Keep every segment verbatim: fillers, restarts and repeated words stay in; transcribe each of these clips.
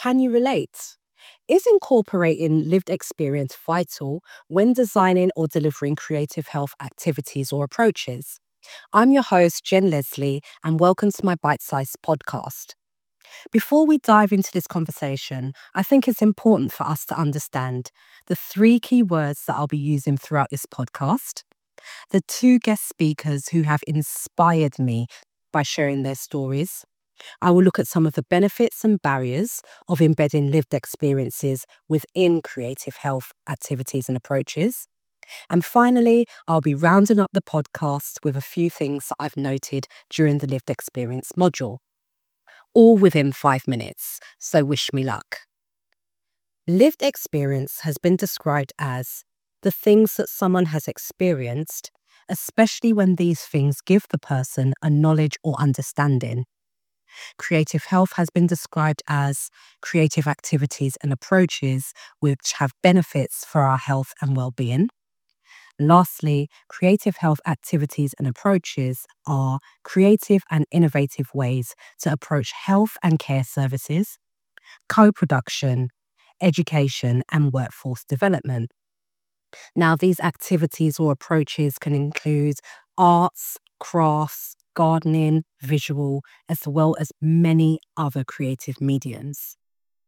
can you relate? Is incorporating lived experience vital when designing or delivering creative health activities or approaches? I'm your host, Jen Leslie, and welcome to my Bite Size podcast. Before we dive into this conversation, I think it's important for us to understand the three key words that I'll be using throughout this podcast, the two guest speakers who have inspired me by sharing their stories. I will look at some of the benefits and barriers of embedding lived experiences within creative health activities and approaches. And finally, I'll be rounding up the podcast with a few things that I've noted during the lived experience module, all within five minutes. So wish me luck. Lived experience has been described as the things that someone has experienced, especially when these things give the person a knowledge or understanding. Creative health has been described as creative activities and approaches which have benefits for our health and well-being. Lastly, creative health activities and approaches are creative and innovative ways to approach health and care services, co-production, education, and workforce development. Now, these activities or approaches can include arts, crafts, gardening, visual, as well as many other creative mediums.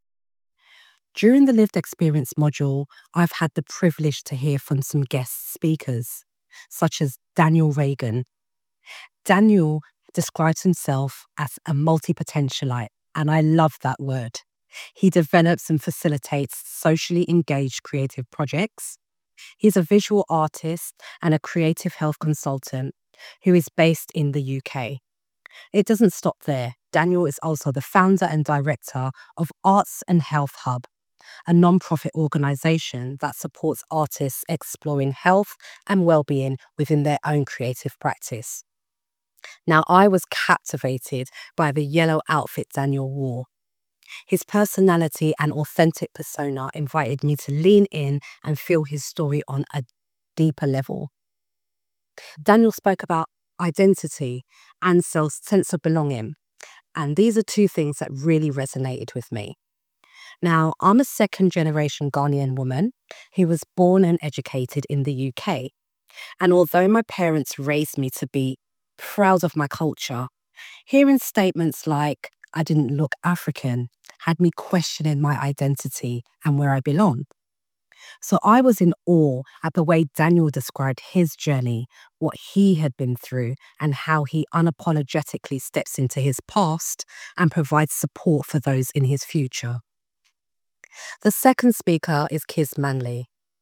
During the lived experience module, I've had the privilege to hear from some guest speakers, such as Daniel Reagan. Daniel describes himself as a multi-potentialite, and I love that word. He develops and facilitates socially engaged creative projects. He's a visual artist and a creative health consultant who is based in the U K. It doesn't stop there. Daniel is also the founder and director of Arts and Health Hub, a non-profit organisation that supports artists exploring health and well-being within their own creative practice. Now, I was captivated by the yellow outfit Daniel wore. His personality and authentic persona invited me to lean in and feel his story on a deeper level. Daniel spoke about identity and sense of belonging, and these are two things that really resonated with me. Now, I'm a second generation Ghanaian woman who was born and educated in the U K. And although my parents raised me to be proud of my culture, hearing statements like, I didn't look African, had me questioning my identity and where I belong. So I was in awe at the way Daniel described his journey, what he had been through, and how he unapologetically steps into his past and provides support for those in his future. The second speaker is Kiz Manley.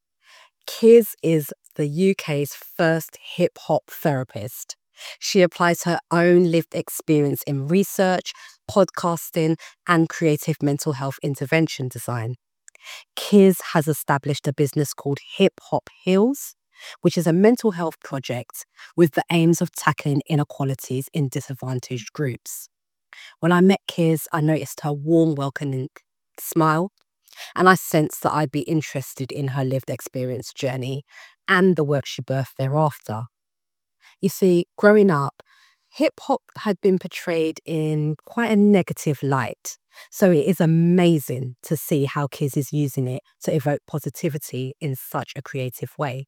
Kiz is the U K's first hip-hop therapist. She applies her own lived experience in research, podcasting, and creative mental health intervention design. Kiz has established a business called Hip Hop Heals, which is a mental health project with the aims of tackling inequalities in disadvantaged groups. When I met Kiz, I noticed her warm, welcoming smile, and I sensed that I'd be interested in her lived experience journey and the work she birthed thereafter. You see, growing up, hip hop had been portrayed in quite a negative light. So it is amazing to see how Kiz is using it to evoke positivity in such a creative way.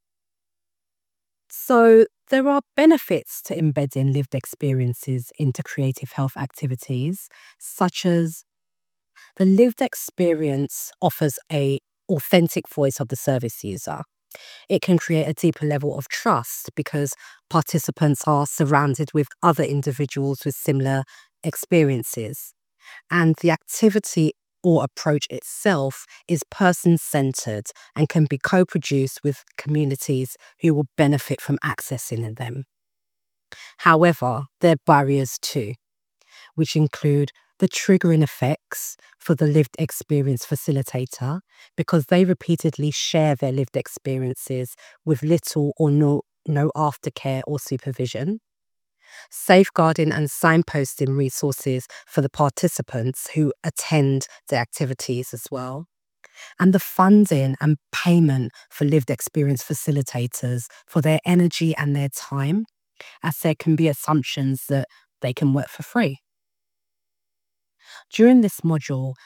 So there are benefits to embedding lived experiences into creative health activities, such as the lived experience offers an authentic voice of the service user. It can create a deeper level of trust because participants are surrounded with other individuals with similar experiences. And the activity or approach itself is person-centered and can be co-produced with communities who will benefit from accessing them. However, there are barriers too, which include the triggering effects for the lived experience facilitator because they repeatedly share their lived experiences with little or no, no aftercare or supervision. Safeguarding and signposting resources for the participants who attend the activities as well. And the funding and payment for lived experience facilitators for their energy and their time, as there can be assumptions that they can work for free. During this module,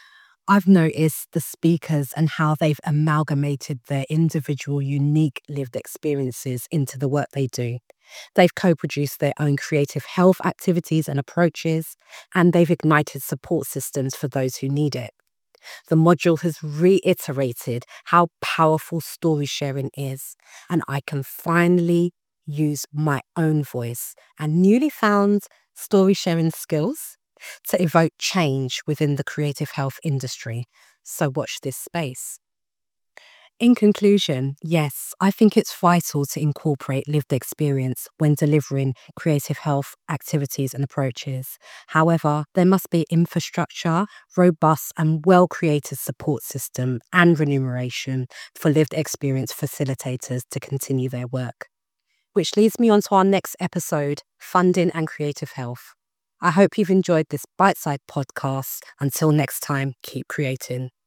I've noticed the speakers and how they've amalgamated their individual, unique lived experiences into the work they do. They've co produced their own creative health activities and approaches, and they've ignited support systems for those who need it. The module has reiterated how powerful story sharing is, and I can finally use my own voice and newly found story sharing skills to evoke change within the creative health industry. So, watch this space. In conclusion, yes, I think it's vital to incorporate lived experience when delivering creative health activities and approaches. However, there must be infrastructure, robust and well created support system, and remuneration for lived experience facilitators to continue their work. Which leads me on to our next episode, funding and creative health. I hope you've enjoyed this bite-sized podcast. Until next time, keep creating.